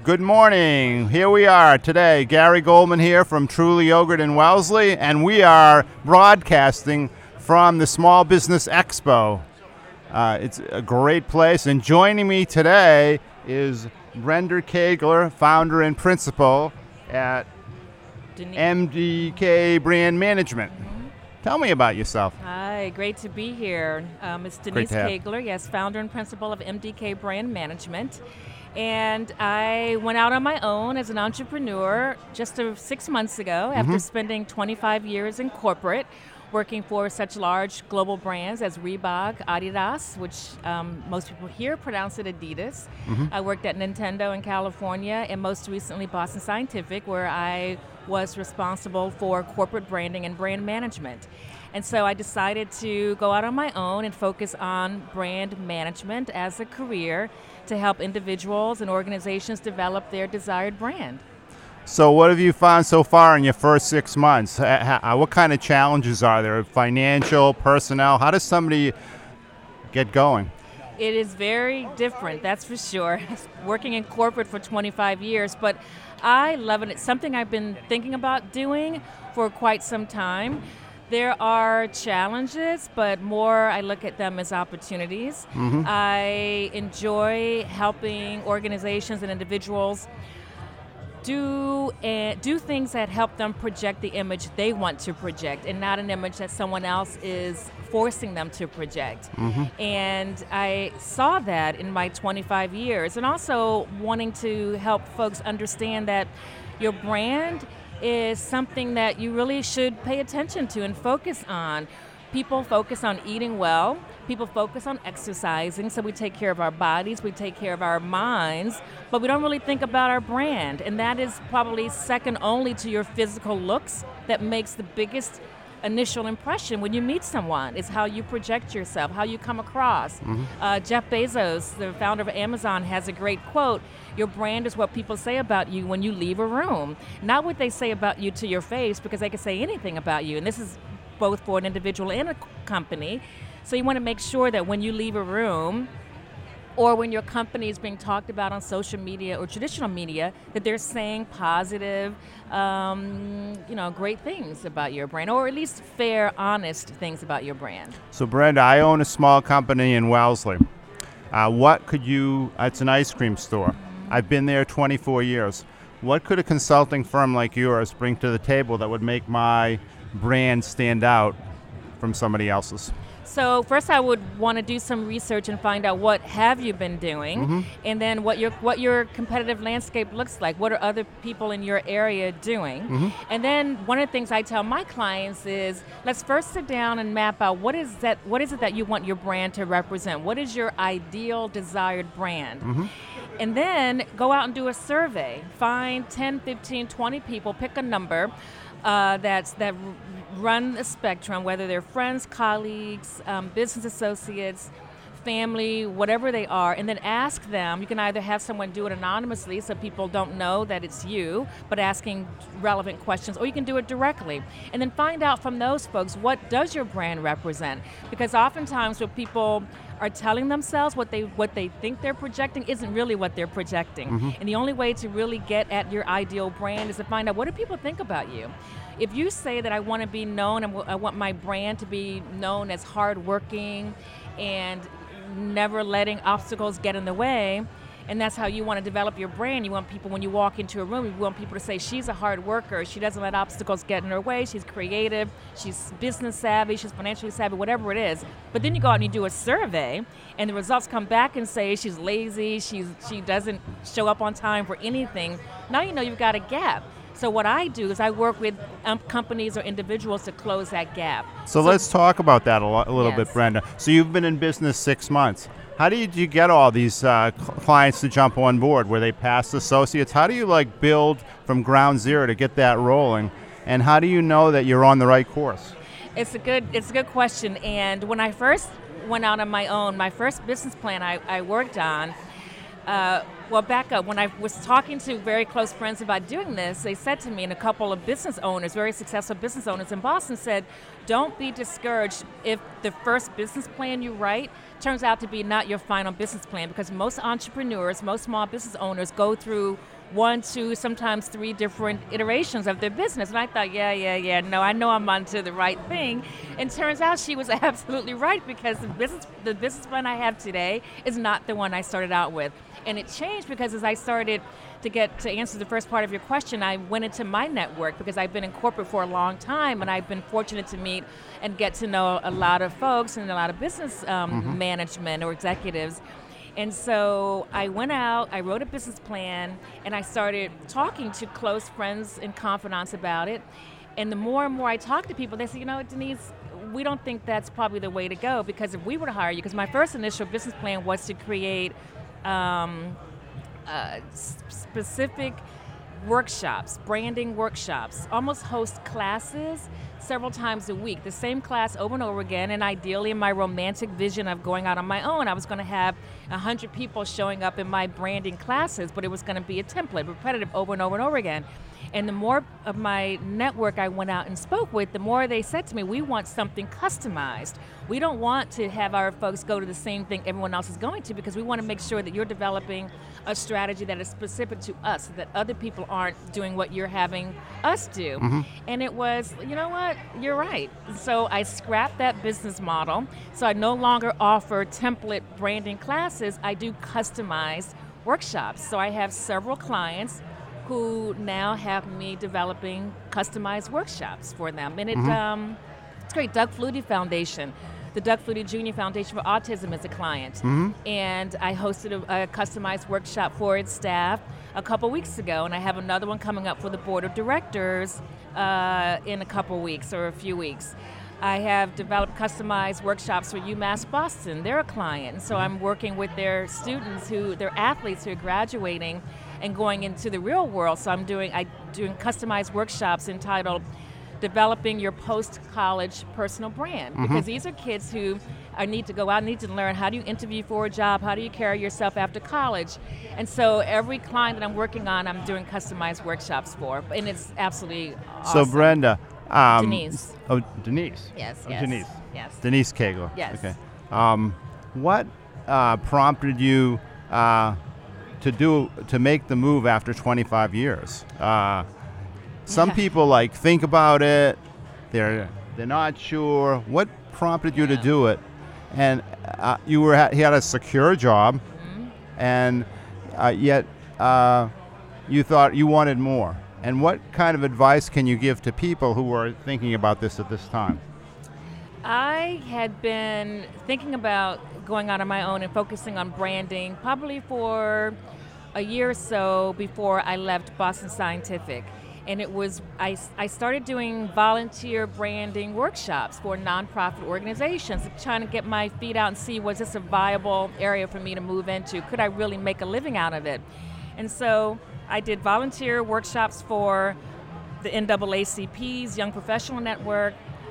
Good morning. Here we are today. Gary Goldman here from Truly Yogurt in Wellesley, and we are broadcasting from the Small Business Expo. It's a great place, and joining me today is Brenda Kegler, founder and principal at MDK Brand Management. Tell me about yourself. Hi, great to be here. It's Denise Kegler, yes, founder and principal of MDK Brand Management. And I went out on my own as an entrepreneur just 6 months ago after spending 25 years in corporate, working for such large global brands as Reebok, Adidas, which most people here pronounce it Adidas. I worked at Nintendo in California, and most recently Boston Scientific, where I was responsible for corporate branding and brand management. And so I decided to go out on my own and focus on brand management as a career to help individuals and organizations develop their desired brand. So what have you found so far in your first 6 months? What kind of challenges are there? Financial, personnel? How does somebody get going? It is very different, that's for sure. Working in corporate for 25 years, but I love it. It's something I've been thinking about doing for quite some time. There are challenges, but more I look at them as opportunities. I enjoy helping organizations and individuals do things that help them project the image they want to project and not an image that someone else is forcing them to project. And I saw that in my 25 years, and also wanting to help folks understand that your brand is something that you really should pay attention to and focus on. People focus on eating well. People focus on exercising, so we take care of our bodies, we take care of our minds, but we don't really think about our brand. And that is probably second only to your physical looks that makes the biggest initial impression when you meet someone. Is how you project yourself, how you come across. Jeff Bezos, the founder of Amazon, has a great quote: your brand is what people say about you when you leave a room, not what they say about you to your face, because they can say anything about you. And this is both for an individual and a company. So you want to make sure that when you leave a room, or when your company is being talked about on social media or traditional media, that they're saying positive, great things about your brand, or at least fair, honest things about your brand. So Brenda, I own a small company in Wellesley. It's an ice cream store. I've been there 24 years. What could a consulting firm like yours bring to the table that would make my brand stand out from somebody else's? So first I would want to do some research and find out what have you been doing, and then what your competitive landscape looks like. What are other people in your area doing? And then one of the things I tell my clients is, let's first sit down and map out what is it that you want your brand to represent? What is your ideal desired brand? And then go out and do a survey. Find 10, 15, 20 people, pick a number that run the spectrum, whether they're friends, colleagues, business associates, family, whatever they are, and then ask them. You can either have someone do it anonymously so people don't know that it's you, but asking relevant questions, or you can do it directly. And then find out from those folks, what does your brand represent? Because oftentimes what people are telling themselves, what they think they're projecting isn't really what they're projecting. And the only way to really get at your ideal brand is to find out, what do people think about you? If you say that I want to be known, and I want my brand to be known as hardworking and never letting obstacles get in the way, and that's how you want to develop your brand. You want people, when you walk into a room, you want people to say, she's a hard worker, she doesn't let obstacles get in her way, she's creative, she's business savvy, she's financially savvy, whatever it is. But then you go out and you do a survey, and the results come back and say she's lazy, she doesn't show up on time for anything. Now you know you've got a gap. So what I do is I work with companies or individuals to close that gap. So let's talk about that a little bit, Brenda. So you've been in business 6 months. How do you get all these clients to jump on board? Were they past associates? How do you build from ground zero to get that rolling? And how do you know that you're on the right course? It's a good question. And when I first went out on my own, my first business plan I worked on, back up. When I was talking to very close friends about doing this, they said to me, and a couple of business owners, very successful business owners in Boston, said, don't be discouraged if the first business plan you write turns out to be not your final business plan, because most entrepreneurs, most small business owners go through 1, 2, sometimes 3 different iterations of their business. And I thought, no, I know I'm onto the right thing. And turns out she was absolutely right, because the business plan I have today is not the one I started out with. And it changed because as I started to answer the first part of your question, I went into my network, because I've been in corporate for a long time, and I've been fortunate to meet and get to know a lot of folks and a lot of business management or executives. And so I went out, I wrote a business plan, and I started talking to close friends and confidants about it. And the more and more I talked to people, they said, Denise, we don't think that's probably the way to go, because if we were to hire you, because my first initial business plan was to create specific workshops, branding workshops, almost host classes several times a week, the same class over and over again. And ideally, in my romantic vision of going out on my own, I was going to have 100 people showing up in my branding classes, but it was going to be a template, repetitive over and over and over again. And the more of my network I went out and spoke with, the more they said to me, we want something customized. We don't want to have our folks go to the same thing everyone else is going to, because we want to make sure that you're developing a strategy that is specific to us, so that other people aren't doing what you're having us do. And it was, you know what, you're right. So I scrapped that business model. So I no longer offer template branding classes. I do customized workshops. So I have several clients who now have me developing customized workshops for them. And it's great. Doug Flutie Foundation, the Doug Flutie Jr. Foundation for Autism is a client. And I hosted a customized workshop for its staff a couple weeks ago, and I have another one coming up for the board of directors in a couple weeks or a few weeks. I have developed customized workshops for UMass Boston. They're a client. And so I'm working with their students, their athletes who are graduating and going into the real world. So I'm doing customized workshops entitled Developing Your Post-College Personal Brand, because these are kids who need to go out and need to learn, how do you interview for a job, how do you carry yourself after college. And so every client that I'm working on, I'm doing customized workshops for, and it's absolutely awesome. So Brenda, Denise. Oh, Denise. Yes. Denise. Yes. Denise Kegler. Yes. Okay. What prompted you to make the move after 25 years? Some people think about it, they're not sure. What prompted you to do it? And he had a secure job, and yet you thought you wanted more. And what kind of advice can you give to people who are thinking about this at this time? I had been thinking about going out on my own and focusing on branding probably for a year or so before I left Boston Scientific. And it was, I started doing volunteer branding workshops for nonprofit organizations, trying to get my feet out and see, was this a viable area for me to move into? Could I really make a living out of it? And so I did volunteer workshops for the NAACP's Young Professional Network.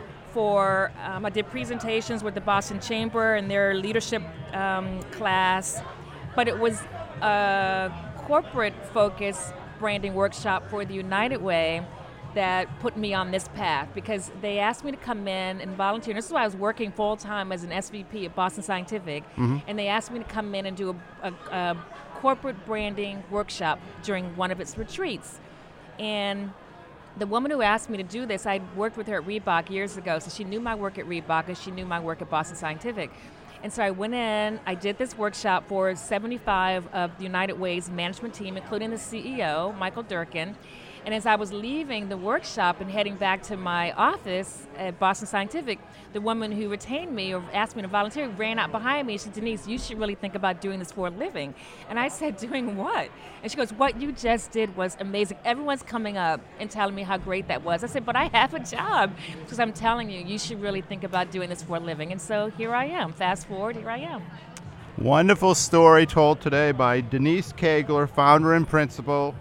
I did presentations with the Boston Chamber and their leadership class, but it was a corporate-focused branding workshop for the United Way that put me on this path, because they asked me to come in and volunteer. And this is why I was working full-time as an SVP at Boston Scientific, and they asked me to come in and do a corporate branding workshop during one of its retreats. And the woman who asked me to do this, I'd worked with her at Reebok years ago, so she knew my work at Reebok and she knew my work at Boston Scientific. And so I went in, I did this workshop for 75 of the United Way's management team, including the CEO, Michael Durkin. And as I was leaving the workshop and heading back to my office at Boston Scientific, the woman who retained me or asked me to volunteer ran out behind me. She said, Denise, you should really think about doing this for a living. And I said, doing what? And she goes, what you just did was amazing. Everyone's coming up and telling me how great that was. I said, but I have a job. Because I'm telling you, you should really think about doing this for a living. And so here I am. Fast forward, here I am. Wonderful story told today by Denise Kegler, founder and principal,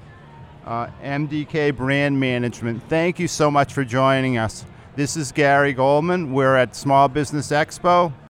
MDK Brand Management. Thank you so much for joining us. This is Gary Goldman. We're at Small Business Expo.